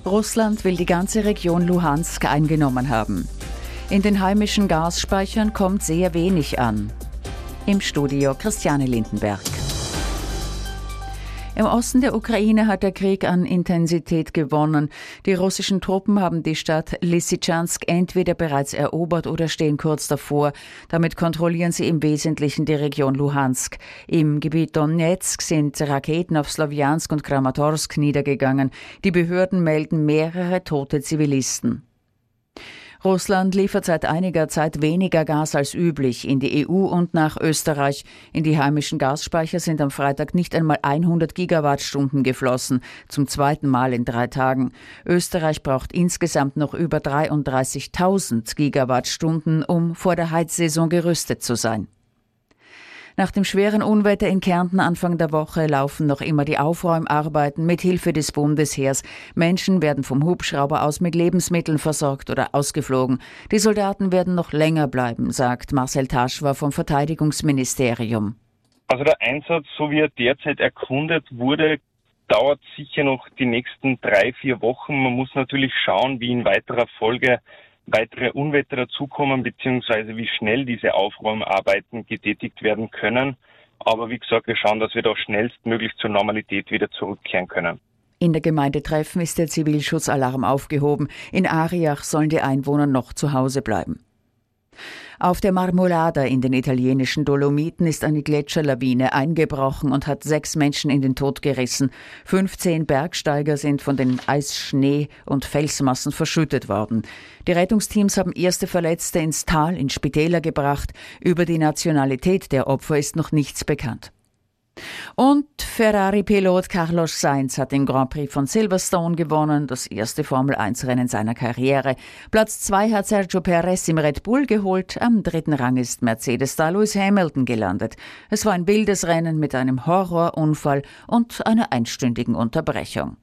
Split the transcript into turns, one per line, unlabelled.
Russland will die ganze Region Luhansk eingenommen haben. In den heimischen Gasspeichern kommt sehr wenig an. Im Studio Christiane Lindenberg. Im Osten der Ukraine hat der Krieg an Intensität gewonnen. Die russischen Truppen haben die Stadt Lysychansk entweder bereits erobert oder stehen kurz davor. Damit kontrollieren sie im Wesentlichen die Region Luhansk. Im Gebiet Donetsk sind Raketen auf Slowjansk und Kramatorsk niedergegangen. Die Behörden melden mehrere tote Zivilisten. Russland liefert seit einiger Zeit weniger Gas als üblich in die EU und nach Österreich. In die heimischen Gasspeicher sind am Freitag nicht einmal 100 Gigawattstunden geflossen, zum zweiten Mal in 3 Tagen. Österreich braucht insgesamt noch über 33.000 Gigawattstunden, um vor der Heizsaison gerüstet zu sein. Nach dem schweren Unwetter in Kärnten Anfang der Woche laufen noch immer die Aufräumarbeiten mit Hilfe des Bundesheers. Menschen werden vom Hubschrauber aus mit Lebensmitteln versorgt oder ausgeflogen. Die Soldaten werden noch länger bleiben, sagt Marcel Taschwa vom Verteidigungsministerium.
Also der Einsatz, so wie er derzeit erkundet wurde, dauert sicher noch die nächsten 3-4 Wochen. Man muss natürlich schauen, wie in weiterer Folge weitere Unwetter dazukommen, beziehungsweise wie schnell diese Aufräumarbeiten getätigt werden können. Aber wie gesagt, wir schauen, dass wir da schnellstmöglich zur Normalität wieder zurückkehren können.
In der Gemeinde Treffen ist der Zivilschutzalarm aufgehoben. In Ariach sollen die Einwohner noch zu Hause bleiben. Auf der Marmolada in den italienischen Dolomiten ist eine Gletscherlawine eingebrochen und hat 6 Menschen in den Tod gerissen. 15 Bergsteiger sind von den Eis-, Schnee- und Felsmassen verschüttet worden. Die Rettungsteams haben erste Verletzte ins Tal in Spitäler gebracht. Über die Nationalität der Opfer ist noch nichts bekannt. Und Ferrari-Pilot Carlos Sainz hat den Grand Prix von Silverstone gewonnen, das erste Formel-1-Rennen seiner Karriere. Platz 2 hat Sergio Perez im Red Bull geholt, am 3. Rang ist Mercedes-Star Lewis Hamilton gelandet. Es war ein wildes Rennen mit einem Horrorunfall und einer einstündigen Unterbrechung.